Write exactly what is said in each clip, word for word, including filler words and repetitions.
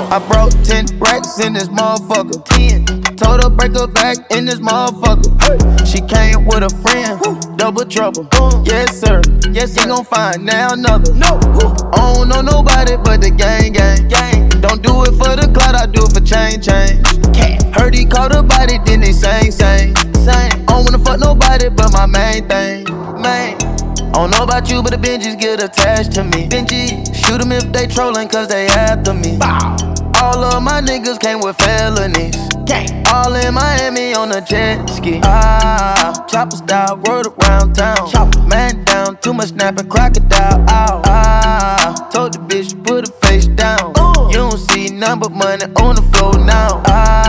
I brought ten racks in this motherfucker. ten. Told her break her back in this motherfucker. Hey. She came with a friend. Woo. Double trouble. Uh. Yes, sir. Yes, he gon' find now another. No. Woo. I don't know nobody but the gang, gang, gang. Don't do it for the clout, I do it for change, change. Cash. Heard he caught a body, then they sang, sang, sang. I don't wanna fuck nobody but my main thing, man. I don't know about you, but the Benjis get attached to me. Benji, shoot them if they trolling, cause they after me. Bow. All of my niggas came with felonies. Gang. All in Miami on a jet ski. Ah, chopper style, word around town. Chopper. Man down, too much snapping, crocodile. Ow. Ah, told the bitch put her face down. Uh. You don't see none but money on the floor now.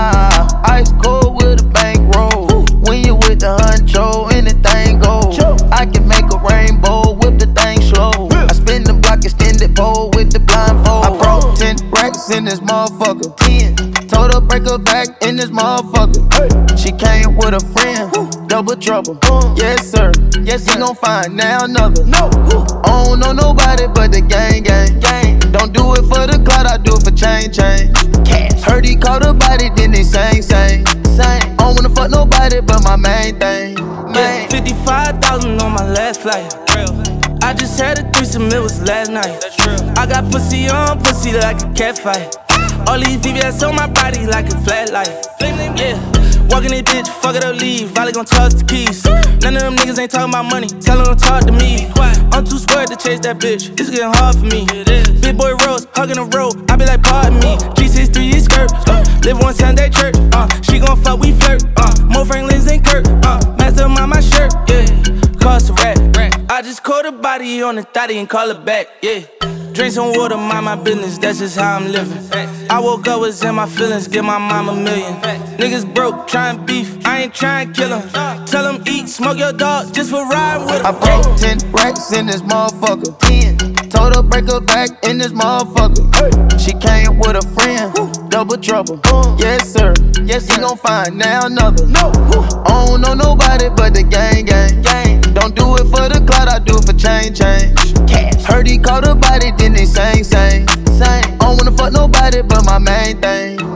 Ah, ice cold with a bankroll. Ooh. When you with the honcho, anything goes. Sure. I can make a rainbow, whip the thing slow. Yeah. I spin the block, extended pole with the blindfold. I brought ten racks in this motherfucker. ten. Told her break her back in this motherfucker. Hey. She came with a friend. Woo. Double trouble. Uh. Yes, sir. Yes, he gon' find now another. No. Woo. I don't know nobody but the gang, gang, gang. Don't do it for the clout, I do it for change, change. Cash. Heard he caught a body, then they sang, sang, sang. I don't wanna fuck nobody but my main thing. Yeah, fifty-five thousand on my last flight. Real. I just had a threesome, it was last night. That's real. I got pussy on pussy like a cat fight. All these V V S on my body like a flat light. Yeah, walking this bitch, fuck it up, leave. Valley gon' toss the keys. None of them niggas ain't talking about money. Tell them to talk to me. I'm too scared to chase that bitch. It's getting hard for me. Big boy Rose, hugging the road. I be like, pardon me. G sixty-three skirt. Uh, live one Sunday church. Uh, she gon' fuck, we flirt. Uh, more Franklin's and Kirk. Uh, mastermind my shirt. Yeah, cost a rat. I just caught a body on the thotty and call it back. Yeah. Drink some water, mind my business, that's just how I'm living. I woke up, was in my feelings, give my mom a million. Niggas broke, tryin' beef, I ain't tryin' kill him. Tell him eat, smoke your dog, just for riding with him. I brought ten racks in this motherfucker. ten. Told her break her back in this motherfucker. Hey. She came with a friend. Woo. Double trouble. Uh. Yes, sir. Yes, he gon' find now another. No. Woo. I don't know nobody but the gang, gang, gang. Don't do it for the clout, I do it for change, change. Cash. Heard he caught a body, then they sang, sang, sang. I don't wanna fuck nobody but my main thing.